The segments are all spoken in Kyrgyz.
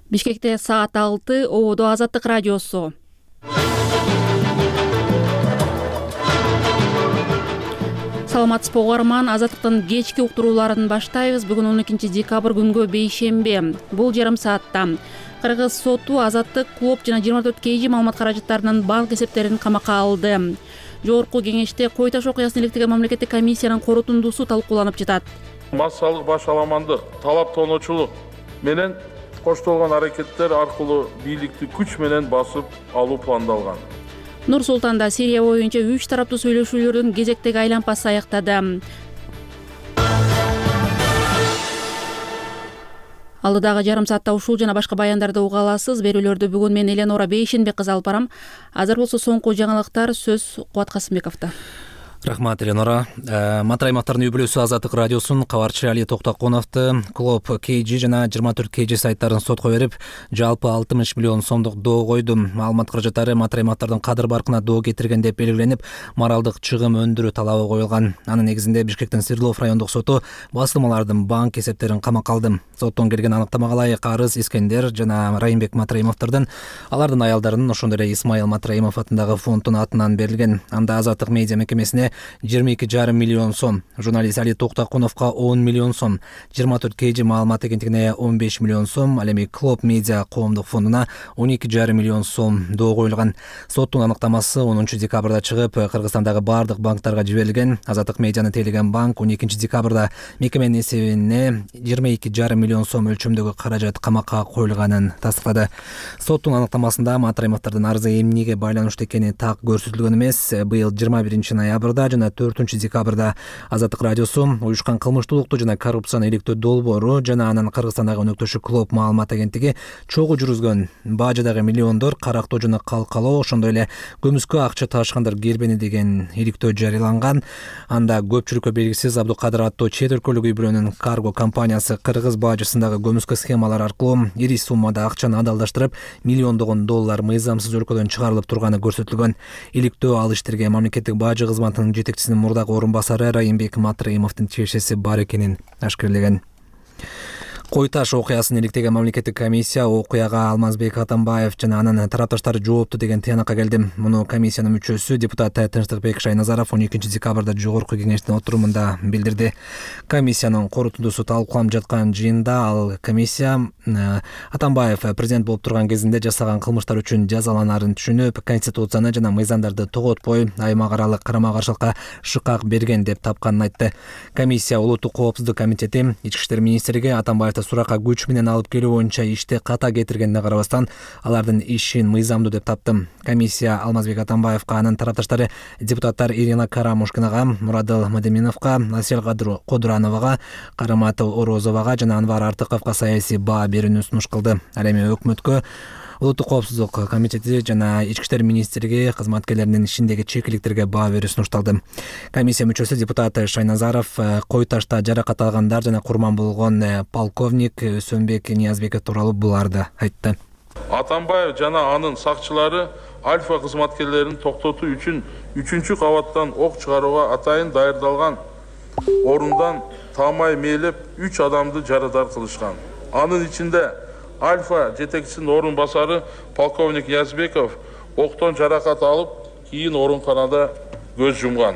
Бишкекте саат 6, ободо Азаттык радиосу. Саламатсызбы угарман, Азаттыктын кечки уктурууларын баштайбыз. Бүгүн 12 декабрь күнгө бейшембе. Бул жарым саатта Кыргыз соту Азаттык, Клоп жана 24 KG маалымат каражаттарынын банк эсептерин камакка алды. Жогорку кеңеште Кой Таш окуясына иликтеген мамлекеттик комиссиянын корутундусу талкууланып жатат. Массалык башаламандык, талап тооночулук менен коштолгон аракеттер аркылуу бийликти күч менен басып алуу пландалган. Нур Султанда Сирия боюнча 3 тараптуу сүйлөшүүлөрдүн кезектеги айланпасы аяктады. Алдыдагы жарым саатта ушул жана башка баяндарды уга аласыз. Берүүлөрдү бүгүн мен Эленора Бейшенбек кызы алып барам. Азыр болсо соңку жаңылыктар сөз Кубат Касымбековдо. Рахмат, Эленора. Матыр аймактардын үй бүлөсү Азаттык радиосунун кабарчы Али Токтоконовду Клоп KG жана 24 KG сайттарын сотко берип, жалпы 60 миллион сомдук доо койду. Маалымат каражаттары матыр аймактардын кадыр баркына доо кетирген деп белгиленип, моралдык чыгым өндүрүү талабы коюлган. Анын негизинде Бишкектин Свердлов райондук соту басылмалардын банк эсептерин камакка алды. Соттон келген аныктамага ылайык Арыз Искендер жана Райымбек Матраимовдордун, алардын аялдарынын, ошондой эле Исмаил Матраимов атындагы фонддун атынан берилген. Анда Азаттык медиа мекемесине 22,5 миллион сом, журналист Али Токтоконовго 10 миллион сом, 24 KG маалымат агенттигине 15 миллион сом, ал эми Клоп медиа коомдук фондуна 12,5 миллион сом доо коюлган. Соттун аныктамасы 10 декабрда чыгып, Кыргызстандагы бардык банктарга жиберилген. Азаттык медианы тейлеген банк 12 декабрда мекеменин эсебине 22,5 миллион сом өлчөмдөгү каражат камакка коюлганын тастыктады. Соттун аныктамасында Матраимовдордун арызы эмнеге байланыштуу экени так көрсөтүлгөн эмес. Быйыл 21 ноябрда жана 4 декабрда Азаттык радиосу уюшкан кылмыштуулукту жана коррупцияны иликтөө долбоору жана анын Кыргызстандагы өнөктөшү Клоп маалымат агенттиги чогуу жүргүзгөн бажадагы миллиондор карактоо жана калкалоо, ошондой эле көмүскө акча ташкандар келбени деген иликтөө жарыяланган. Анда көпчүлүккө белгисиз Абдукадыр аттуу чет өлкөлүк үй бүлөнүн карго компаниясы Кыргыз бажысындагы көмүскө схемалар аркылуу ири суммада акчаны адалдаштырып, миллиондогон доллар мыйзамсыз өлкөдөн чыгарылып турганы көрсөтүлгөн. Иликтөө ал иштерге мамлекеттик бажы кызматынын жетекчисинин мурдагы орун басары Райымбек Матраимовдун тиешеси бар экенин ашкерлеген. Кой Таш окуясын иликтеген мамлекеттик комиссия окуяга Алмазбек Атамбаев жана анын тарапташтары жоопту деген тыянакка келди. Муну комиссиянын мүчөсү депутат Тынчтыкбек Шайназаров 12 декабрда жогорку кеңештин отурумунда билдирди. Комиссиянын корутундусу талкууланып жаткан жыйында ал комиссия Атамбаев президент болуп турган кезинде жасаган кылмыштар үчүн жазаланарын түшүнүп, конституцияны жана мыйзамдарды тоготпой аймак аралык карама-каршылыкка шыкак берген деп тапканын айтты. Комиссия Улуттук коопсуздук комитети, Ички иштер министрлиги Атамбаев суракка күч менен алып келүү боюнча ишти ката кетиргенине карабастан алардын ишин мыйзамдуу деп тапты. Комиссия Алмазбек Атамбаевка, анын тарапташтары депутаттар Ирина Карамушкинага, Мурадыл Мадеминовго, Асель Кодурановага, Карамат Орозовага жана Анвар Артыковго саясий баа берүүнү сунуш кылды. Ал эми өкмөткө Улуттук коопсуздук комитети жана Ички иштер министрлиги кызматкерлеринин ишиндеги чекиликтерге баа берүү сунушталды. Комиссия мүчөсү депутат Шайназаров Кой Ташта жаракат алгандар жана курман болгон полковник Өсөнбек Ниязбеков тууралуу буларды айтты. Атамбаев жана анын сакчылары Альфа кызматкерлерин токтотуу үчүн 3-кабаттан ок чыгарууга атайын даярдалган орундан таамай мээлеп 3 адамды жарадар кылышкан. Анын ичинде Альфа жетекчисинин орун басары полковник Ниязбеков октон жаракат алып, кийин ооруканада көз жумган.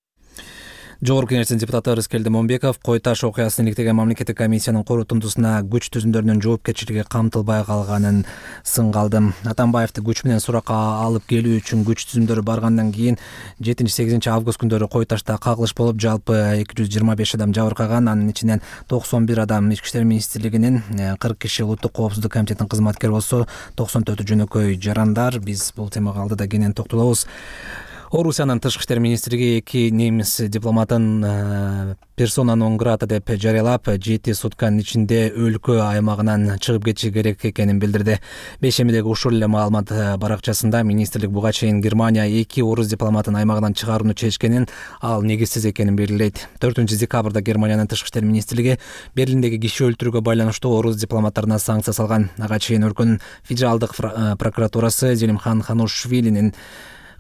Жогорку кеңештин депутаты Рыскелди Момбеков Кой Таш окуясын иликтеген мамлекеттик комиссиянын корутундусуна күч түзүмдөрүнүн жоопкерчилиги камтылбай калганын сынга алды. Атамбаевди күч менен суракка алып келүү үчүн күч түзүмдөрү баргандан кийин 7-8 август күндөрү Кой Ташта кагылыш болуп, жалпы 225 адам жабыркаган. Анын ичинен 91 адам Ички иштер министрлигинин, 40 киши Улуттук коопсуздук комитетинин кызматкери болсо, 94 жөнөкөй жарандар. Биз бул темага алдыда кенен токтолобуз. Орусиянын тышкы иштер министрлиги 2 немис дипломатын персона нон грата деп жарыялап, 7 сутканын ичинде өлкө аймагынан чыгып кетиши керек экенин билдирди. Бейшембидеги ушул эле маалымат баракчасында министрлик буга чейин Германия 2 орус дипломатын аймагынан чыгарууну чечкенин, ал негизсиз экенин белгилейт. 4 декабрда Германиянын тышкы иштер министрлиги Берлиндеги киши өлтүрүүгө байланыштуу орус дипломаттарына санкция салган. Ага чейин өлкөнүн федералдык прокуратурасы Зелимхан Ханушвилинин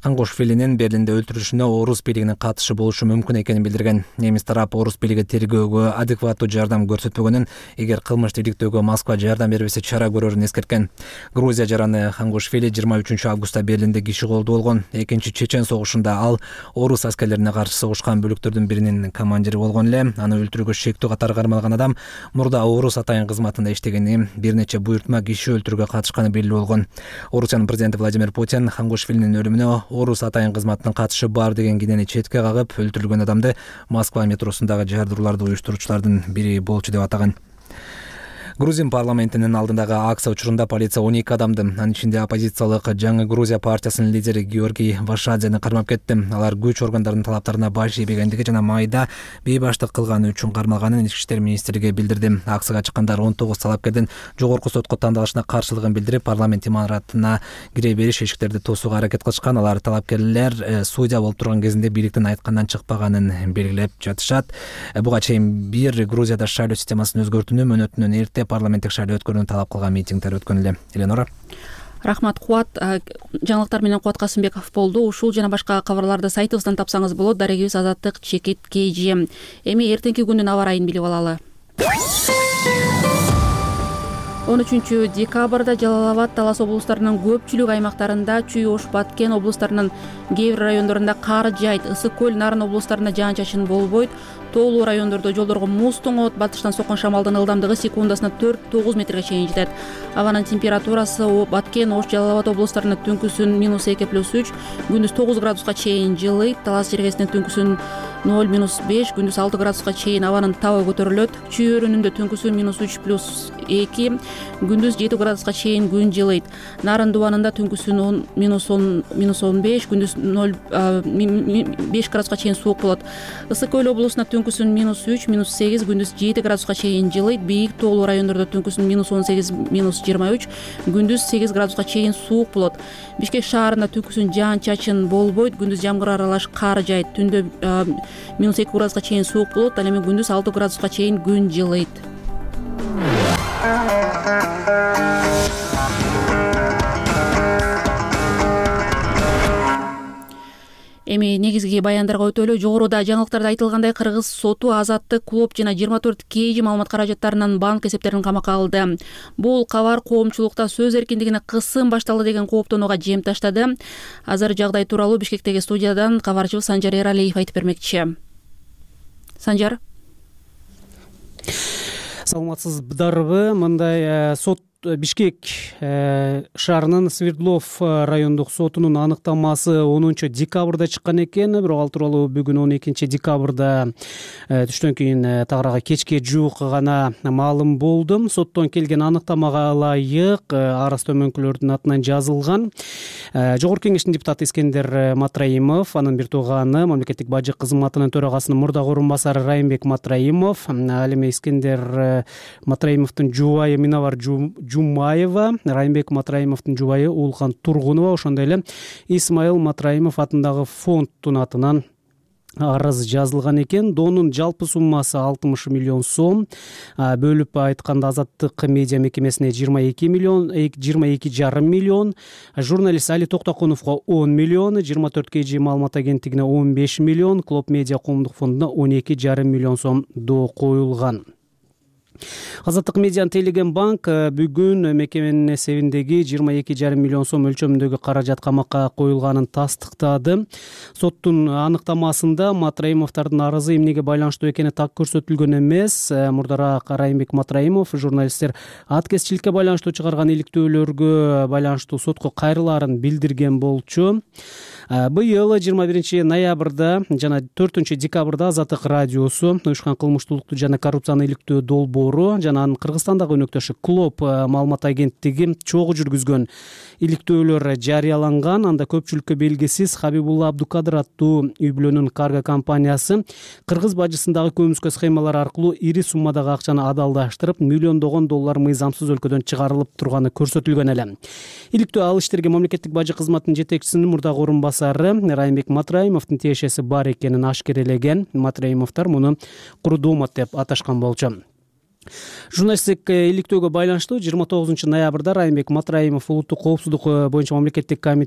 Хангушвилинин Берлинде өлтүрүлүшүнө орус бийлигинин катышы болушу мүмкүн экенин билдирген. Немис тарап орус бийлиги тергөөгө адекваттуу жардам көрсөтпөгөнүн, эгер кылмышты иликтөөгө Москва жардам бербесе чара көрөрүн эскерткен. Грузия жараны Хангушвили 23 августта Берлинде киши колдуу болгон. Экинчи Чечен согушунда ал орус аскерлерине каршы согушкан бөлүктөрдүн биринин командири болгон эле. Аны өлтүрүүгө шектүү катары кармалган адам мурда орус атайын кызматында иштегени, бир нече буйртма киши өлтүрүүгө катышканы белгилүү болгон. Орусиянын президенти Владимир Путин Хангушвилинин өлүмүнө орус атайын кызматынын катышы бар деген кенени четке кагып, өлтүрүлгөн адамды Москва метросундагы жардырууларды уюштуруучулардын бири болчу деп атаган. Грузин парламентинин алдындагы акция учурунда полиция 12 адамды, анын ичинде оппозициялык Жаңы Грузия партиясынын лидери Георгий Вашадзени кармап кетти. Алар күч органдарынын талаптарына баш ийбегендиги жана майда бейбаштык кылганы үчүн кармалганын Ички иштер министрлиги билдирди. Акцияга чыккандар 19 талапкердин жогорку сотко тандалышына каршылыгын билдирип, парламент имаратына кире бериш эшиктерди тосууга аракет кылышкан. Алар талапкерлер судья болуп турган кезинде бийликтин айткандан чыкпаганын белгилеп жатышат. Буга чейин бир Грузияда шайлоо системасын өзгөртүүнү мөөнөтүнөн эрте парламенттик шайлоо өткөрүүнү талап кылган митингдер өткөн эле. Эленора. Рахмат, Кубат. Жаңылыктар менен Кубат Касымбеков болду. Ушул жана башка кабарларды сайтыбыздан тапсаңыз болот. Дарегибиз Азаттык Чекит KG. Эми эртеңки күндүн аба ырайын билип алалы. 13 декабрда Жалал-Абад, Талас облустарынын көпчүлүк аймактарында, Чүй-Ош, Баткен облустарынын кээ бир райондорунда кар жайт, Ысык көл, Нарын облустарында жаан-чачын болбойт. Тоолуу райондордо жолдорго муз тоңот, батыштан соккон шамалдын ылдамдыгы секундасына 4-9 метрге чейин жетет. Абанын температурасы Баткен, Ош, Жалал-Абад облустарында түнкүсүн -2+3, күндүз 9 градуска чейин жылыйт. Талас жергесинде түнкүсүн 0-5, күндүз 6 градуска чейин абанын табы көтөрүлөт. Чүй өрүнүндө түнкүсүн -3+2, күндүз 7 градуска чейин күн жылыйт. Нарын дубанында түнкүсүн -15, күндүз 5 градуска чейин суук болот. Ысык көл облусунда түнкүсүн -3-8, күндүз 7 градуска чейин жылыйт. Бийик тоолуу райондордо түнкүсүн -18-23, күндүз 8 градуска чейин суук болот. Бишкек шаарында түнкүсүн жаан-чачын болбойт, күндүз жамгыр аралаш кар жайт. Түндө -2 градуска чейин суук болот, ал эми күндүз 6 градуска чейин күн жылыйт. Эми негизги баяндарга өтөлү. Жогоруда жаңылыктарда айтылгандай, Кыргыз соту Азаттык клуб жана 24 KG маалымат каражаттарынын банк эсептерин камакка алды. Бул кабар коомчулукта сөз эркиндигине кысым башталды деген кооптонууга жем таштады. Азыр жагдай тууралуу Бишкектеги студиядан кабарчыбыз Санжар Эралиев айтып бермекчи. Санжар. Саламатсыздарбы? Мындай сот Бишкек шаарынын Свердлов райондук сотунун аныктамасы 10 декабрда чыккан экен. Бирок ал тууралуу бүгүн 12 декабрда түштөн кийин тагырага кечке жуук гана маалым болду. Соттон келген аныктамага ылайык арыз төмөнкүлөрдүн атынан жазылган. Жогорку кеңештин депутаты Искендер Матраимов, анын бир тууганы мамлекеттик бажы кызматынын төрагасынын мурдагы орун басары Райымбек Матраимов, ал эми Искендер Матраимовдун жубайы Миновар Жумаева, Райымбек Матраимовдун жубайы Уулкан Тургунова, ошондой эле Исмаил Матраимов атындагы фонддун атынан арыз жазылган экен. Доонун жалпы суммасы 60 миллион сом. Бөлүп айтканда Азаттык медиа мекемесине 22,5 миллион, журналист Али Токтокуновго 10 миллион, 24 KG маалымат агенттигине 15 миллион, Клоп медиа коомдук фондуна 12,5 миллион сом доо коюлган. Азаттык медианы тейлеген банк бүгүн мекеменин эсебиндеги 22,5 миллион сом өлчөмүндөгү каражат камакка коюлганын тастыктады. Соттун аныктамасында Матраимовдордун арызы эмнеге байланыштуу экени так көрсөтүлгөн эмес. Мурдараак Райымбек Матраимов журналисттер аткезчиликке байланыштуу чыгарган иликтөөлөргө байланыштуу сотко кайрылаарын билдирген болчу. Быйыл 21 ноябрда жана 4 декабрда Азаттык радиосу уюшкан кылмыштуулукту жана коррупцияны иликтөө долбоору жана анын Кыргызстандагы өнөктөшү Клоп маалымат агенттиги чогуу жүргүзгөн иликтөөлөр жарыяланган. Анда көпчүлүккө белгисиз Хабибулла Абдукадыр аттуу үй-бүлөнүн карго компаниясы кыргыз бажысындагы көмүскө схемалар аркылуу ири суммадагы акчаны адалдаштырып, миллиондогон доллар мыйзамсыз өлкөдөн чыгарылып турганы көрсөтүлгөн эле. Иликтөө ал иштерге мамлекеттик бажы кызматынын жетекчисинин мурдагы орун басары Райымбек Матраимовдун тиешеси бар экенин ашкерелеген. Матраимовдор муну курдумат деп аташкан болчу. Журналисттик иликтөөгө байланыштуу 29 ноябрда Райымбек Матраимов улуттук коопсуздук боюнча мамлекеттик комитет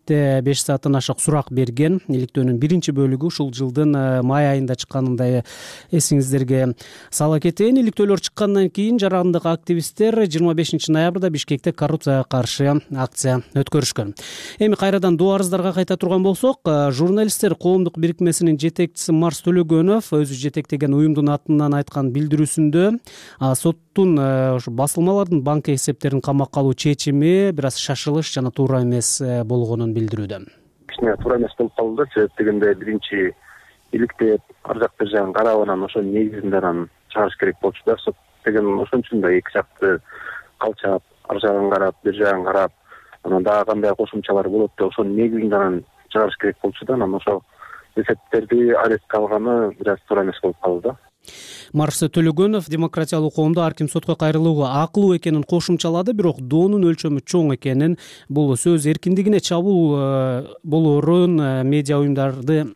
иликте 5 сааттан ашык сурак берген. Иликтөөнүн биринчи бөлүгү ушул жылдын май айында чыкканында эсиңиздерге сала кетейин. Иликтөөлөр чыккандан кийин жарандык активисттер 25 ноябрда Бишкекте коррупцияга каршы акция өткөрүшкөн. Эми кайрадан доо арыздарга кайта турган болсок, журналисттер коомдук бирикмесинин жетекчиси Марс Төлөгөнов өзү жетектеген уюмдун атынан айткан билдирүүсүндө соттун басылмалардын банк эсептерин камакка алуу чечими бир аз шашылыш жана туура эмес болгонун билдирүүдө. Кичине туура эмес болуп калды. Себеп дегенде биринчи иликтеп ар жак бир жагын карап анан ошонун негизинде анан чыгарыш керек болчу да. Сот деген ошон үчүн да эки жакты калчап, ар жагын карап, бир жагын карап, анан дагы кандай кошумчалар болот деп ошонун негизинде анан чыгарыш керек болчу да. Анан ошол эсептерди арестке алганы бир аз туура эмес болуп калды да. Марс Төлөгөнов демократиялуу коомдо ар ким сотко кайрылууга акылуу экенин кошумчалады, бирок доонун өлчөмү чоң экенин, бул сөз эркиндигине чабуул болоорун, медиа уюмдарды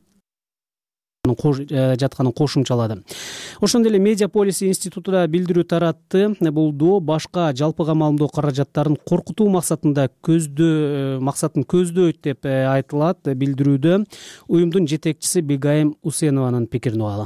жатканын кошумчалады. Ошондой эле Медиа Полиси институту да билдирүү таратты. Бул доо башка жалпыга маалымдоо каражаттарын коркутуу максатын көздөйт деп айтылат. Билдирүүдө уюмдун жетекчиси Бигайым Усенованын пикирин угалы.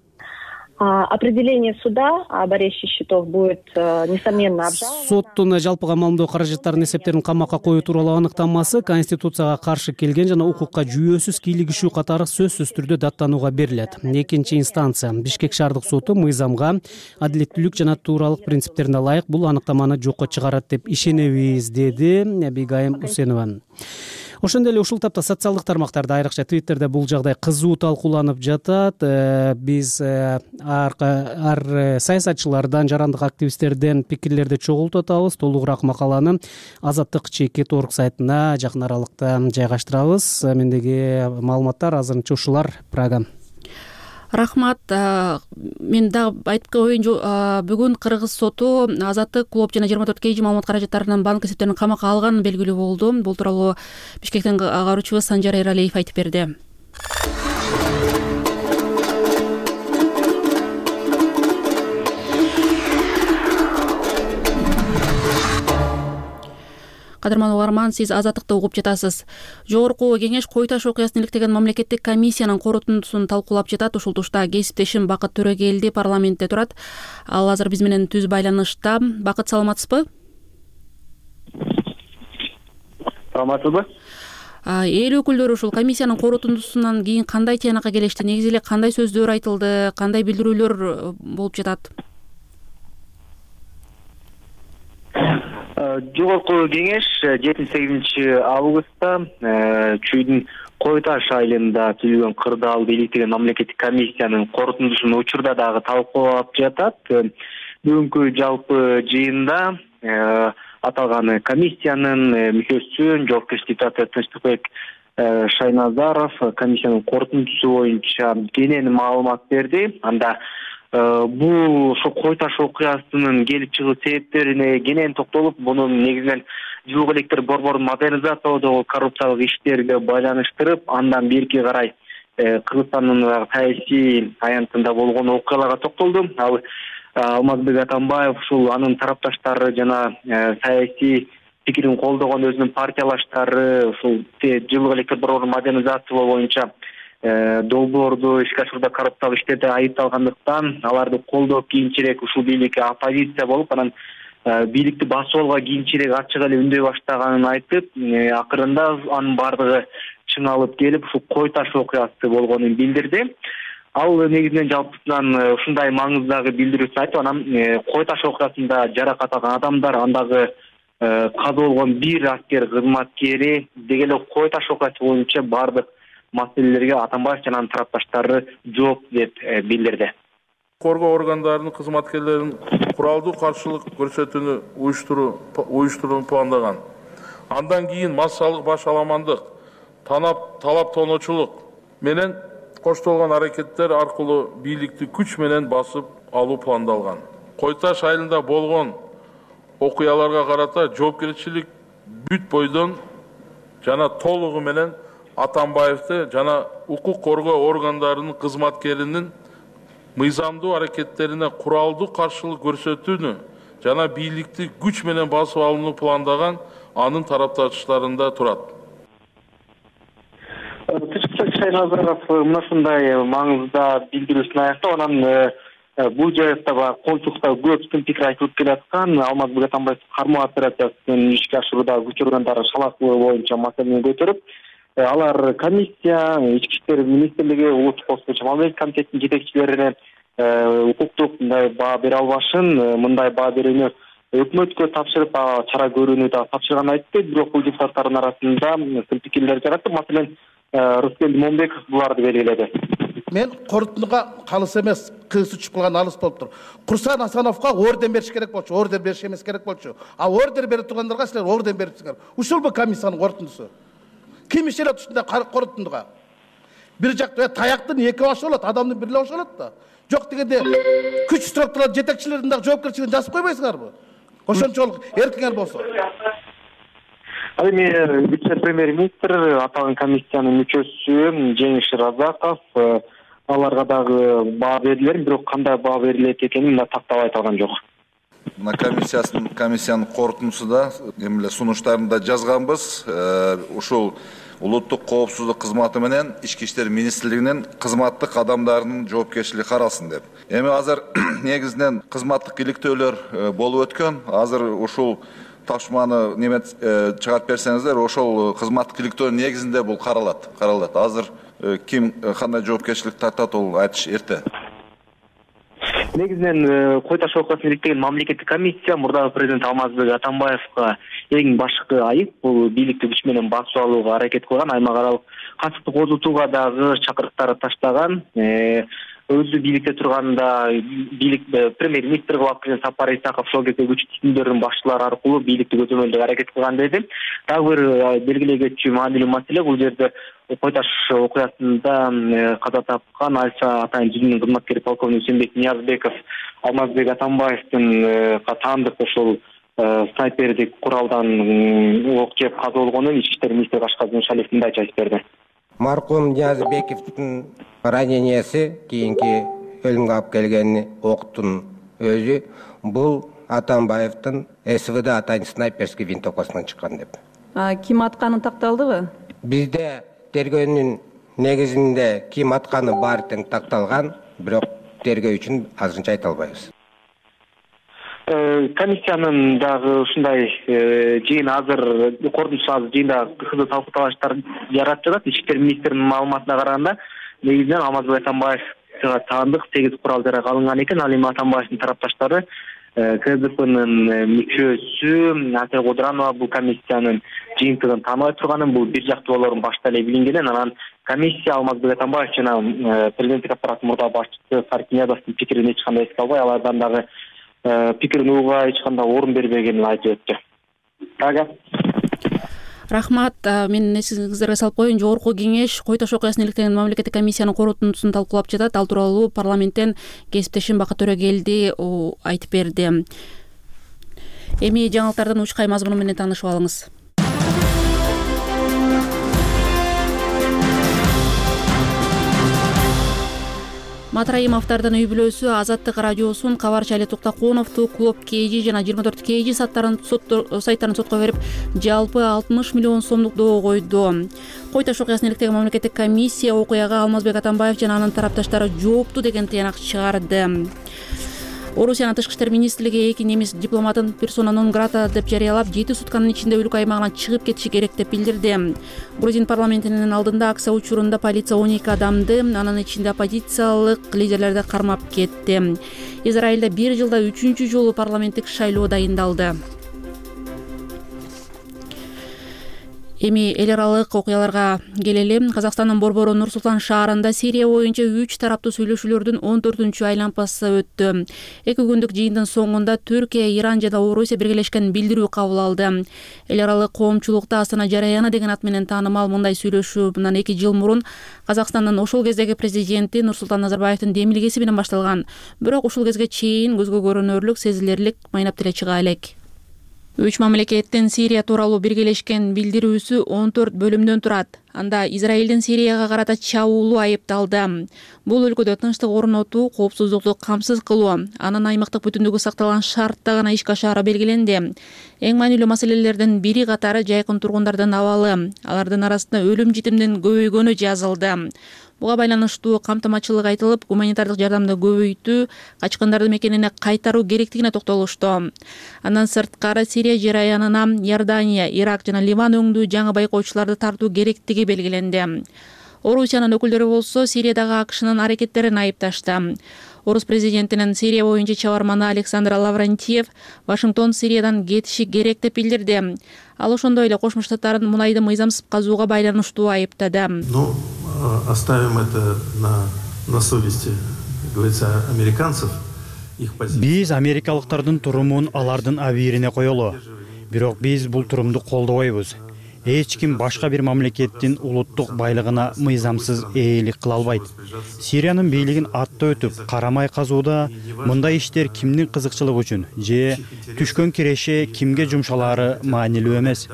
Определение суда об аресте счетов будет несомненно обжаловано. Соттун жалпыга маалымдоо каражаттарынын эсептерин камакка коюу тууралуу аныктамасы Конституцияга каршы келген жана укукка жүйөсүз кийлигишүү катары сөзсүз түрдө даттанууга берилет. Экинчи инстанция Бишкек шаардык соту мыйзамга, адилеттүүлүк жана тууралык принциптерине ылайык бул аныктаманы жокко чыгарат деп ишенебиз, деди Бигайым Усенова. Ошондой эле ушул тапта социалдык тармактарда, айрыкча Twitterде бул жагдай кызуу талкууланып жатат. Биз ар саясатчылардан, жарандык активисттерден пикирлерди чогултуп атабыз. Толугураак макаланы Азаттык /.org сайтына жакын аралыкта жайгаштырабыз. Мендеги маалыматтар азырынча ушулар. Прага. Рахмат. Мен дагы айтып коеюн, бүгүн Кыргыз соту Азаттык клуб жана 24 KG маалымат каражаттарынын банк эсептерин камакка алганын белгилүү болду. Бул тууралуу Бишкектен агаручубуз Санжар Эралиев айтып берди. Кадырман угарман, сиз Азаттыкты угуп жатасыз. Жогорку кеңеш Кой Таш окуясын иликтеген мамлекеттик комиссиянын корутундусун талкуулап жатат. Ушул тушта кесиптешим Бакыт Төрөгелди парламентте турат. Ал азыр биз менен түз байланышта. Бакыт, саламатсызбы? Саламатсызбы? Эл өкүлдөрү ушул комиссиянын корутундусунан кийин кандай тыянакка келишти? Негизи эле кандай сөздөр айтылды? Кандай билдирүүлөр болуп жатат? Жогорку кеңеш 7-8 августта Чүйдүн Кой Таш айылында түзүлгөн кырдаалды иликтеген мамлекеттик комиссиянын корутундусун учурда дагы талкуулап жатат. Бүгүнкү жалпы жыйында аталган комиссиянын мүчөсү жоопкерчилик депутаты Тынчтыкбек Шайназаров комиссиянын корутундусу боюнча кенен маалымат берди. Анда бул ошо Кой Таш окуясынын келип чыгуу себептерине кенен токтолуп, мунун негизинен жылуу электр борборун модернизациялоодогу коррупциялык иштерге байланыштырып, андан берки карай Кыргызстандын саясий аянтында болгон окуяларга токтолду. Ал Алмазбек Атамбаев ушул анын тарапташтары жана саясий пикирин колдогон өзүнүн партиялаштары ушул жылуу электр борборун модернизациялоо боюнча долбоорду ишке ашырууда коррупциялык иштерде айыпталгандыктан аларды колдоп кийинчерээк ушул бийликке оппозиция болуп, анан бийликти басып алууга кийинчерээк ачык эле үндөй баштаганын айтып, акырында анын бардыгы чыңалып келип ушул Кой Таш окуясы болгонун билдирди. Ал негизинен жалпысынан ушундай маңыздагы билдирүүсүн айтып, анан Кой Таш окуясында жаракат алган адамдар, андагы каза болгон бир аскер кызматкери деги эле Кой Таш окуясы боюнча бардык маселелерге Атамбаев жана анын тарапташтары жооп деп билдирди. Коргоо органдарынын кызматкерлерин куралдуу каршылык көрсөтүүнү уюштурууну пландаган. Андан кийин массалык баш аламандык, талап тоноочулук менен коштолгон аракеттер аркылуу бийликти күч менен басып алуу пландалган. Кой Таш айылында болгон окуяларга карата жоопкерчилик бүт бойдон жана толугу менен Атамбаевди жана укук коргоо органдарынын кызматкеринин мыйзамдуу аракеттерине куралдуу каршылык көрсөтүүнү жана бийликти күч менен басып алууну пландаган анын тарапташтарында турат. Тышкы Шайназаров мына ушундай маңызда билдирүүсүн аяктап анан бул жайда баягы коомчулукта көптүн пикир айтылып келаткан Алмазбек Атамбаев кармоо операциясын ишке ашырууда күч органдары шалаактуулугу боюнча маселени көтөрүп, алар комиссия, Ички иштер министрлиги, улуттук коопсуздук жамаат комитетинин жетекчилерине укуктук мындай баа бере албашын, мындай баа берүүнү өкмөткө тапшырып, чара көрүүнү да тапшырганын айтты. Бирок бул депутаттардын арасында сын пикирлер жаратып, маселен, Рустем Момбеков буларды белгиледи. Мен корутунуга калыс эмес, кыз учуп калган алыс болуп тур. Курсан Асановго орден бериш керек болчу, орден бериш эмес керек болчу. А орден берип тургандарга силер орден берипсиңер. Ушул бу комиссиянын корутундусу. Ким ишенет ушундай корутундуга? Бир жакта таяктын эки башы болот, адамдын бир эле башы болот да. Жок дегенде күч структуралар жетекчилердин дагы жоопкерчилигин жазып койбойсуңарбы? Ошончолук эркиңер болсо. Ал эми вице-премьер-министр аталган комиссиянын мүчөсү Жеңиш Разаков аларга дагы баа берилер, бирок кандай баа берилет экенин тактап айта алган жок. Мына комиссиянын корутундусунда эмне сунуштарында жазганбыз. Ушул улуттук коопсуздук кызматы менен Ички иштер министрлигинин кызматтык адамдарынын жоопкерчилиги каралсын деп. Эми азыр негизинен кызматтык иликтөөлөр болуп өткөн. Азыр ушул тапшырманы неме чыгарып берсеңиздер, ошол кызматтык иликтөөнүн негизинде бул каралат. Азыр ким кандай жоопкерчилик тартат, ол айтыш эрте. Негизинен Кой Таш окуясын иликтеген мамлекеттик комиссия мурдагы президент Алмазбек Атамбаевга эң башкы айып бул бийликти күч менен басып алууга аракет кылган, аймак аралык катышты козутууга дагы чакырыктар таштаган. Өзү бийликте турганда бийлик премьер-министр кылып келген Сапар Исаков ошол кезде күч түзүмдөрүнүн башчылары аркылуу бийликти көзөмөлдөөгө аракет кылган деди. Дагы бир белгилей кетчү маанилүү маселе бул жерде Кой Таш окуясында каза тапкан Альса Атайын жүзүнүн кызматкери полковник Үсөнбек Ниязбеков Алмазбек Атамбаевдин таандык ошол снайпердик куралдан ок жеп каза болгонун Ички иштер министри Кашказдын Шалев мындай айтып берди. Маркум Ниязбековдун ранениясы кийинки өлүмгө алып келген октун өзү бул Атамбаевдин СВД Атайын снайперский винтовкасынан чыккан деп. Ким атканы такталдыбы? Бизде тергөөнүн негизинде ким атканы баары тең такталган, бирок тергөө үчүн азырынча айта албайбыз. Комиссиянын дагы ушундай жыйын азыр кордунчу жыйында кызуу талкуулаштар жаратып жатат. Ички иштер министринин маалыматына караганда негизинен Алмазбек Атамбаевга таандык 8 курал жарак алынган экен. Ал эми Атамбаевдин тарапташтары КСДПнын мүчөсү Ата Кудранова бул комиссиянын жыйынтыгын тааныбай турганын, бул бир жактуу болорун башта эле билингенин, анан комиссия Алмазбек Атамбаев жана президенттик аппараттын мурдагы башчысы Фарид Ниязовдун пикирин эч кандай эске албай, алардан дагы пикирин угууга эч кандай орун бербегенин айтып өттү. Рахмат. Мен эсиңиздерге салып коеюн, жогорку кеңеш Кой Таш окуясына иликтеген мамлекеттик комиссиянын корутундусун талкуулап жатат. Ал тууралуу парламенттен кесиптешим Бакыт Төрөгелди айтып берди. Эми жаңылыктардын учкай мазмуну менен таанышып алыңыз. Матраимовдардын үй бүлөсү Азаттык радиосун, Кабарчы Али Токтокуновду, Клуб KG жана 24 KG сайттарын сотко берип, жалпы 60 миллион сомдук доо койду. Кой Таш окуясына иликтеген мамлекеттик комиссия окуяга Алмазбек Атамбаев жана анын тарапташтары жоопту деген тыянак чыгарды. Орусиянын тышкы иштер министрлиги эки немис дипломатын персона нон грата деп жарыялап, 7 сутканын ичинде өлкө аймагынан чыгып кетиши керек деп билдирди. Грузин парламентинин алдында акция учурунда полиция 12 адамды, анын ичинде оппозициялык лидерлерди кармап кетти. Израилде 1 жылда 3-чү жолу парламенттик шайлоо дайындалды. Эми эл аралык окуяларга келели. Казакстандын Борбору Нур Султан шаарында Сирия боюнча 3 тараптуу сүйлөшүүлөрдүн 14-чү айланпасы өттү. 2 күндүк жыйындын соңунда Түркия, Иран жана Орусия биргелешкен билдирүү кабыл алды. Эл аралык коомчулукта Астана жараяны деген ат менен таанымал мындай сүйлөшүү мындан 2 жыл мурун Казакстандын ошол кездеги президенти Нурсултан Назарбаевдин демилгеси менен башталган. Бирок ушул кезге чейин көзгө көрүнөрлүк, сезилерлик майнап деле чыга элек. Үч мамлекеттин Сирия тууралуу биргелешкен билдирүүсү 14 бөлүмдөн турат. Анда Израилдин Сирияга карата чабуулу айыпталды. Бул өлкөдө тынчтык орнотуу, коопсуздукту камсыз кылуу, анын аймактык бүтүндүгү сакталган шартта гана ишке ашаары белгиленди. Эң маанилүү маселелердин бири катары жайкын тургундардын абалы. Алардын арасында өлүм житимдин көбөйгөнү жазылды. Буга байланыштуу камтымачылык айтылып, гуманитардык жардамды көбөйтүү, качкындарды мекенине кайтаруу керектигине токтолушту. Андан сырткары Сирия жер аянына Иордания, Ирак жана Ливан өңдүү жаңы байкоочуларды тартуу керектиги белгиленди. Орусиянын өкүлдөрү болсо Сириядагы АКШнын аракеттерин айыпташты. Орус президентинин Сирия боюнча чабарманы Александр Лаврентьев Вашингтон Сириядан кетиши керек деп билдирди. Ал ошондой эле Кошмо Штаттардын мунайды мыйзамсыз казууга байланыштуу айыптады. Оставим это на совести, как говорится, американцев. Биз америкалыктардын турумун алардын абийирине коелу. Бирок биз бул турумду колдобойбуз. Эч ким башка бир мамлекеттин улуттук байлыгына мыйзамсыз ээлик кыла албайт. Сириянын бийлигин атта өтүп, карамай казууда мындай иштер кимдин кызыкчылыгы үчүн же түшкөн киреше кимге жумшалаары маанилүү эмес.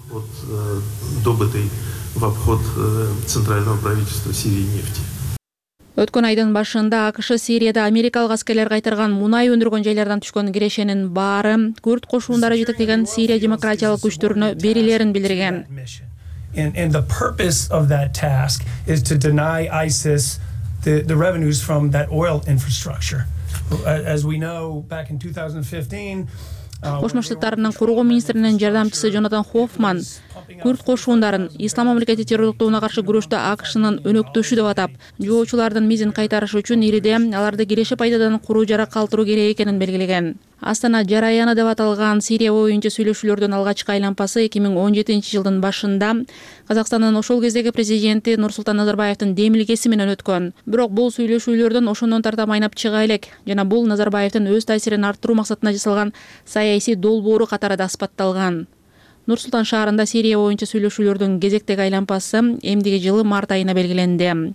В обход центрального правительства Сирии нефти. Өткөн айдын башында АКШ Сирияда америкалык аскерлер кайтарган мунай өндүргөн жайлардан түшкөн кирешенин баары Күрд кошуундары жетектеген Сирия демократиялык күчтөрүнө берилерин билдирген. And the purpose of that task is to deny ISIS the revenues from that oil infrastructure. As we know, back in 2015, Кошмо Штаттарынын кургоо министринин жардамчысы Джонатан Хоффман Күрд кошуундарын ислам мамлекети террорлуктугуна каршы күрөштө АКШнын өнөктөшү деп атап, жоочулардын мизин кайтарыш үчүн ириде аларды киреше пайдадан куруу жара калтыруу керек экенин белгилеген. Астана жар аяны деп аталган Сирия боюнча сүйлөшүүлөрдүн алгачкы айланпасы 2017 жылдын башында Казакстандын ошол кездеги президенти Нурсултан Назарбаевдин демилгеси менен өткөн. Бирок бул сүйлөшүүлөрдөн ошондон тарта майнап чыга элек жана бул Назарбаевдин өз таасирин арттыруу максатына жасалган саясий долбоору катары да сыпатталган. Нур-Султан шаарында Сирия боюнча сүйлөшүүлөрдүн кезектеги айланпасы эмдиги жылы март айына белгиленди.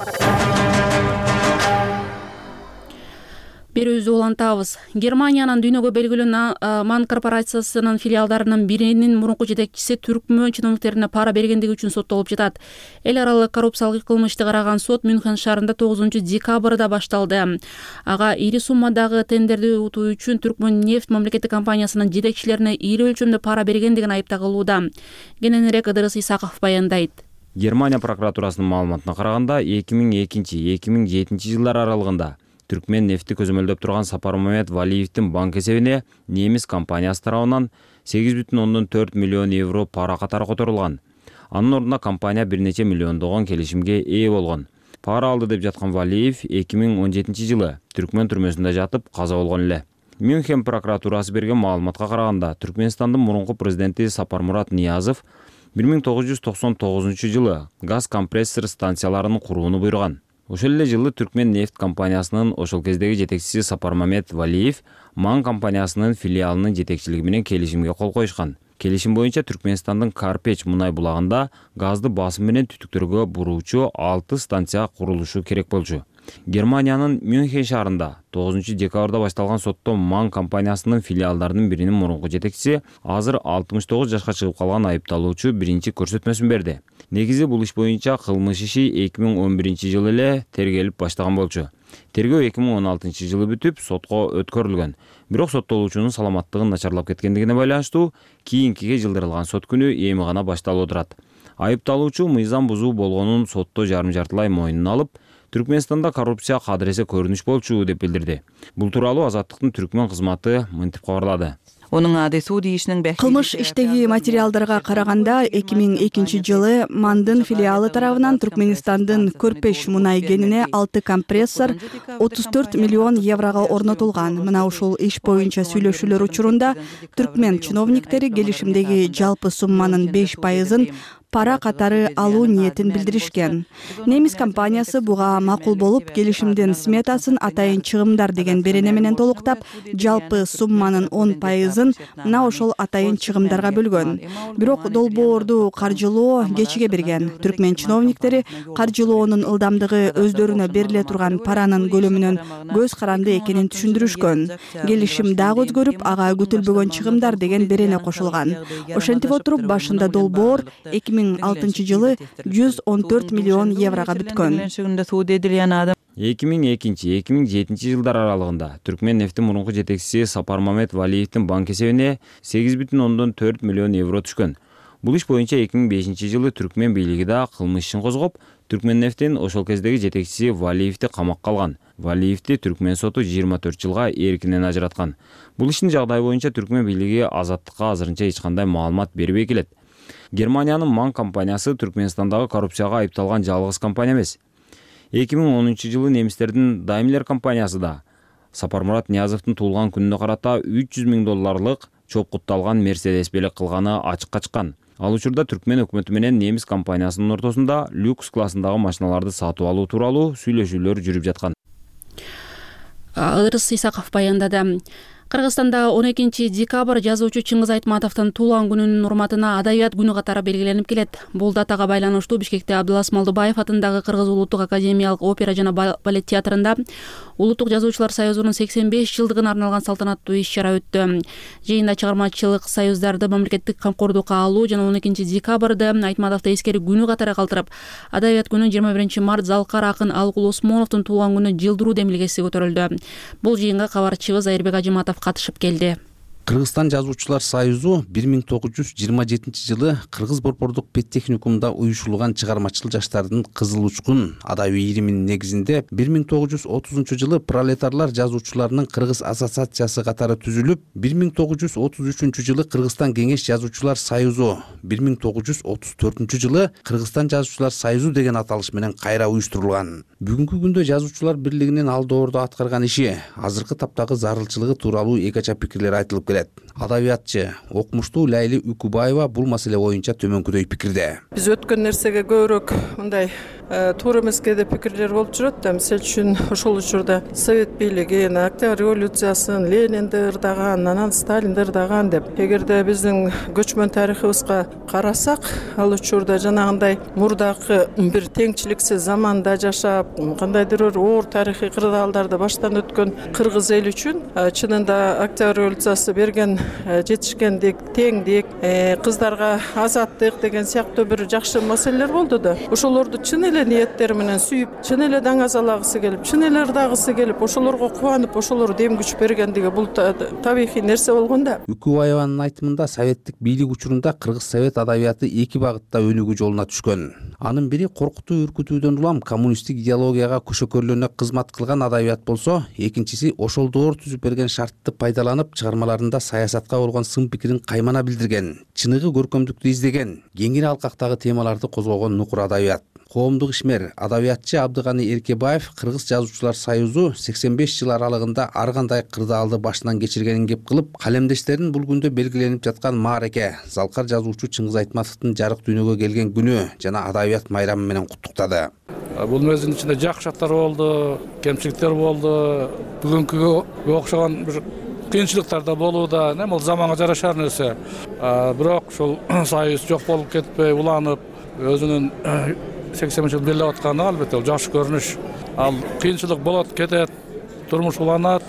Берүүбүздү улантабыз. Германиянын дүйнөгө белгилүү MAN корпорациясынын филиалдарынын биринин мурунку жетекчиси түркмөн чиновниктерине пара бергендиги үчүн соттолуп жатат. Эл аралык коррупциялык кылмышты караган сот Мюнхен шаарында 9 декабрда башталды. Ага ири суммадагы тендерди утуу үчүн Түркмөн нефть мамлекеттик компаниясынын жетекчилерине ири өлчөмдө пара бергендигин айыпталууда. Кененирээк Ыдырыс Исаков баяндайт. Германия прокуратурасынын маалыматына караганда 2002-2007 жылдар аралыгында Түркмен нефти көзөмөлдөп турган Сапар Мамед Валиевдин банк эсебине немис компаниясы тарабынан 8,4 миллион евро пара катары которулган. Анын ордуна компания бир нече миллиондогон келишимге ээ болгон. Пара алды деп жаткан Валиев 2017 жылы Түркмен түрмөсүндө жатып каза болгон эле. Мюнхен прокуратурасы берген маалыматка караганда Түркменстандын мурунку президенти Сапармурат Ниязов 1999 жылы газ компрессор станцияларын курууну буйруган. Ошол эле жылы Түркмен нефть компаниясынын ошол кездеги жетекчиси Сапар Мамед Валиев MAN компаниясынын филиалынын жетекчилиги менен келишимге кол коюшкан. Келишим боюнча Түркменстандын Карпеч мунай булагында газды басым менен түтүктөргө буруучу 6 станция курулушу керек болчу. Германиянын Мюнхен шаарында 9 декабрда башталган сотто MAN компаниясынын филиалдарынын биринин мурунку жетекчиси азыр 69 жашка чыгып калган айыпталуучу биринчи көрсөтмөсүн берди. Негизи бул иш боюнча кылмыш иши 2011 жылы эле тергелип баштаган болчу. Тергөө 2016 жылы бүтүп, сотко өткөрүлгөн. Бирок соттолуучунун саламаттыгын начарлап кеткендигине байланыштуу кийинкиге жылдырылган сот күнү эми гана башталып отурат. Айыпталуучу мыйзам бузуу болгонун сотто жарым-жартылай мойнуна алып, Түркменстанда коррупция кадыресе көрүнүш болчу деп билдирди. Бул тууралуу Азаттыктын Түркмен кызматы мынтип кабарлады. Кылмыш иштеги материалдарга караганда 2002 жылы MANдын филиалы тарабынан Түркменстандын Көрпеш мунай кенине 6 компрессор 34 миллион еврого орнотулган. Мына ушул иш боюнча сүйлөшүүлөр учурунда Түркмен чиновниктери келишимдеги жалпы сумманын 5%-ын пара катары алуу ниетин билдиришкен. Немис компаниясы буга макул болуп, келишимдин сметасын атайын чыгымдар деген берене менен толуктап, жалпы сумманын 10%-ын мына ошол атайын чыгымдарга бөлгөн. Бирок долбоорду каржылоо кечиге берген. Түркмен чиновниктери каржылоонун ылдамдыгы өздөрүнө бериле турган паранын көлөмүнөн көз каранды экенин түшүндүрүшкөн. Келишим дагы өзгөрүп, ага күтүлбөгөн чыгымдар деген берене кошулган. Ошентип отуруп, башында долбоор 2006-жылы 114 миллион еврога бүткөн. 2002-2007 жылдар аралыгында Түркменнефтин мурунку жетекчиси Сапар Мамет Валиевдин банк эсебине 8,4 миллион евро түшкөн. Бул иш боюнча 2005 жылы Түркмен бийлиги да кылмыш ишин козгоп, Түркменнефтин ошол кездеги жетекчиси Валиевди камакка алган. Валиевди Түркмен соту 24 жылга эркинен ажыраткан. Бул иштин жагдайы боюнча Түркмен бийлиги Азаттыкка азырынча эч кандай маалымат бербей келет. Германиянын Ман компаниясы Түркменстандагы коррупцияга айыпталган жалгыз компания эмес. 2010 жылы немистердин Daimler компаниясы да Сапармурат Ниязовдун туулган күнүнө карата $300,000 чокутталган Мерседес белек кылганы ачыкка чыккан. Ал учурда Түркмен өкмөтү менен немис компаниясынын ортосунда люкс классындагы машиналарды сатып алуу тууралуу сүйлөшүүлөр жүрүп жаткан. Ырыс Исаков баяндады. Кыргызстанда 12 декабрь жазуучу Чыңгыз Айтматовдун туулган күнүнүн урматына Адабият күнү катары белгиленип келет. Бул датага байланыштуу Бишкекте Абдылас Малдыбаев атындагы Кыргыз улуттук академиялык опера жана балет театрында Улуттук жазуучулар союзунун 85 жылдыгына арналган салтанаттуу иш-чара өттү. Жыйында чыгармачылык союздарды мамлекеттик камкордукка алуу жана 12 декабрды Айтматовду эскерүү күнү катары калтырып, Адабият күнүн 21 март Залкар акын Алкул Осмоновдун туулган күнү жылдыруу демилгеси көтөрүлдү. Бул жыйынга кабарчыбыз Айырбек Ажыматов катышып келди. Кыргызстан жазуучулар союзу 1927 жылы Кыргыз Борбордук педтехникумда уюшулган чыгармачыл жаштардын кызыл учкун адабий ириминин негизинде 1930 жылы пролетарлар жазуучуларынын Кыргыз ассоциациясы катары түзүлүп, 1933 жылы Кыргызстан кеңеш жазуучулар союзу, 1934 жылы Кыргызстан жазуучулар союзу деген аталыш менен кайра уюштурулган. Бүгүнкү күндө жазуучулар бирлигинин алдоордо аткарган иши, азыркы таптагы зарылчылыгы тууралуу эки ача пикирлер айтылып келет. Адабиятчы, окумуштуу Лайли Үкүбаева бул маселе боюнча төмөнкүдөй пикирде. Биз өткөн нерсеге көбүрөөк мындай туура эмеске да пикирлер болуп жүрөт да. Мисалы үчүн ошол учурда Совет бийлигин, Октябрь революциясын, Ленинди ырдаган, анан Сталинди ырдаган деп. Эгерде биздин көчмөн тарыхыбызга карасак, ал учурда жанагындай мурдакы бир теңчиликсиз заманда жашап, кандайдыр бир оор тарыхый кырдаалдарды баштан өткөн кыргыз эли үчүн чынында Октябрь революциясы берген жетишкендик, теңдик, кыздарга азаттык деген сыяктуу бир жакшы маселелер болду да. Ошолорду чын эле ниеттери менен сүйүп, чын эле даңазалагысы келип, чын эле ырдагысы келип, ошолорго кубанып, ошолор дем күч бергендиги бул табигый нерсе болгон да. Үкүбаеванын айтымында советтик бийлик учурунда Кыргыз совет адабияты эки багытта өнүгүү жолуна түшкөн. Анын бири коркутуу, үркүтүүдөн улам коммунисттик идеологияга көшөкөрлөнө кызмат кылган адабият болсо, экинчиси ошол доор түзүп берген шартты пайдаланып чыгармаларында саясатка болгон сын пикирин каймана билдирген, чыныгы көркөмдүктү издеген, кеңири алкактагы темаларды козгогон нукур адабият. Коомдук ишмер, адабиятчы Абдыганы Эркебаев Кыргыз жазуучулар союзу 85 жыл аралыгында ар кандай кырдаалды башынан кечиргенин кеп кылып, калемдештерин бул күндө белгиленип жаткан маареке, Залкар жазуучу Чыңгыз Айтматовдун жарык дүйнөгө келген күнү жана адабият майрамы менен куттуктады. Бул мезгилдин ичинде жакшы жактар болду, кемчиликтер болду, бүгүнкүгө окшогон бир кыйынчылыктар да болууда, бул заманга жарашар нерсе. Бирок ушул союз жок болуп кетпей, уланып, өзүнүн 80 жыл беле атканы албетте ол жакшы көрүнүш. Ал кыйынчылык болот, кетет, турмуш уланат,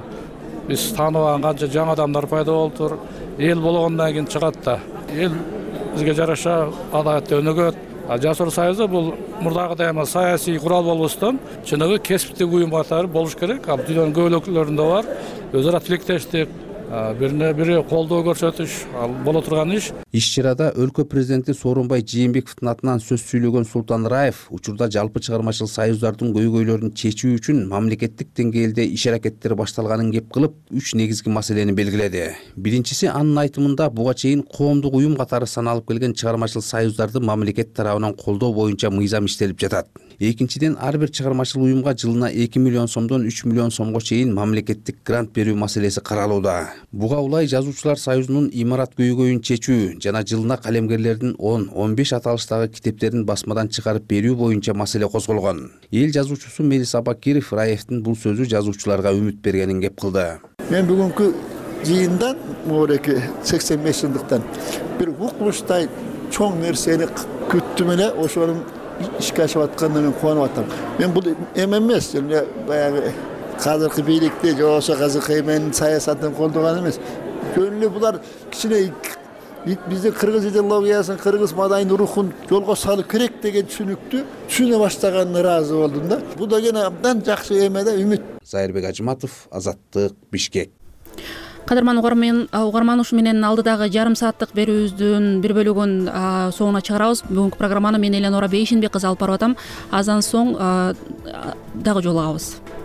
биз тааныбаган канча жаңы адамдар пайда болуптур. Эл болгондон кийин чыгат да. Эл бизге жараша адабиятта өнүгөт. Жазуучулар союзу бул мурдагыдай эмес саясий курал болбостон, чыныгы кесиптик уюм катары болуш керек. Ал дүйнөнүн көп өлкөлөрүндө бар. Өз ара тилектештик, бирине бири колдоо көрсөтүш, ал боло турган иш. Иш-чарада өлкө президенти Сооронбай Жээнбековдун атынан сөз сүйлөгөн Султан Раев учурда жалпы чыгармачыл союздардын көйгөйлөрүн чечүү үчүн мамлекеттик деңгээлде иш аракеттер башталганын кеп кылып, 3 негизги маселени белгиледи. Биринчиси, анын айтымында буга чейин коомдук уюм катары саналып келген чыгармачыл союздарды мамлекет тарабынан колдоо боюнча мыйзам иштелип жатат. Экинчиден, ар бир чыгармачыл уюмга жылына 2 миллион сомдон 3 миллион сомго чейин мамлекеттик грант берүү маселеси каралууда. Буга улай Жазуучулар союзунун имарат көйгөйүн чечүү жана жылына калемгерлердин 10-15 аталыштагы китептерин басмадан чыгарып берүү боюнча маселе козголгон. Эл жазуучусу Мелис Абакиров Раевдин бул сөзү жазуучуларга үмүт бергенин кеп кылды. Мен бүгүнкү жыйындан мореки 85 жылдыктан бир укмуштай чоң нерсени күттүм эле, ошонун ишке ашып атканына мен кубанып атам. Мен бул эмес, баягы казыркы бийликти же болбосо казыркы эменин саясатын колдогон эмес. Жөн булар кичине биздин кыргыз идеологиясын, кыргыз маданийдин рухун жолго салуу керек деген түшүнүктү түшүнө баштаганына ыраазы болдум да. Бул деген абдан жакшы эме да, үмүт. Зайырбек Ажыматов, Азаттык, Бишкек. Кадырман угарман, ушу менен алдыдагы жарым сааттык берүүбүздүн бир бөлүгүн соңуна чыгарабыз. Бүгүнкү программаны мен Эленора Бейшенбек кызы алып барып атам. Аздан соң дагы жолугабыз.